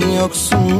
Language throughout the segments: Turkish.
yoksun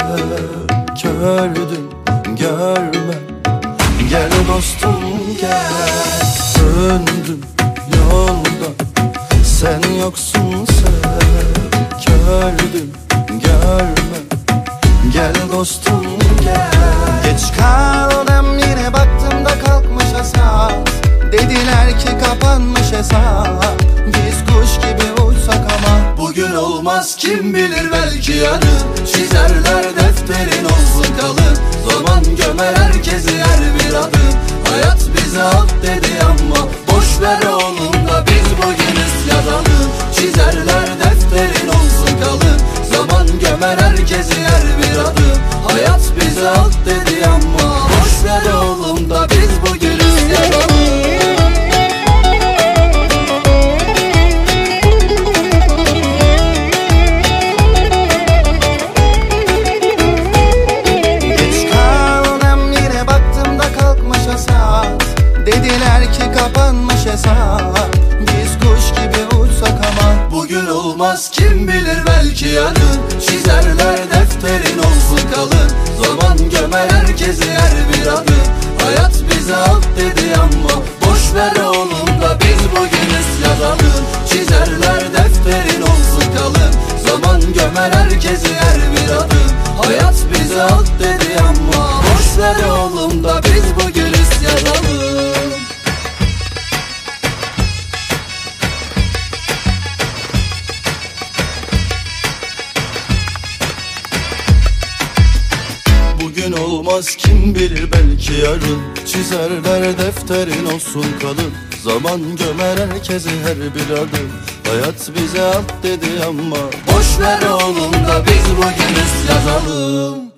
gördüm görme. Gel dostum gel, döndüm yolda. Sen yoksun gördüm görme. Gel dostum gel. Geç kaldım yine baktım da kalkmış asas. Dediler ki kapanmış hesap. Biz kuş gibi uçsak ama bugün olmaz, kim bilir belki yarın. Çizerler defterin olsun kalın. Zaman gömer herkesi her bir adım. Hayat bize at dedi ama boş ver oğlum da biz bugünüz yazalım. Çizerler defterin olsun kalın. Zaman gömer herkesi her bir adım. Hayat bize at dedi ama boş ver oğlum da biz bugünüz yazalım. Dediler ki kapanmış hesap. Biz kuş gibi uçsak ama bugün olmaz, kim bilir belki yarın. Çizerler defterin olsun kalın. Zaman gömer herkesi her bir adım. Hayat bize at dedi ama boş ver oğlum da biz bugünüz yazalım. Çizerler defterin olsun kalın. Zaman gömer herkesi her bir adım. Hayat bize at dedi ama boş ver oğlum da biz bugünüz yazalım. Bugün olmaz, kim bilir belki yarın. Çizerler defterin olsun kalın. Zaman gömer herkesi her bir adım. Hayat bize at dedi ama boş ver oğlum da biz bugünüz yazalım.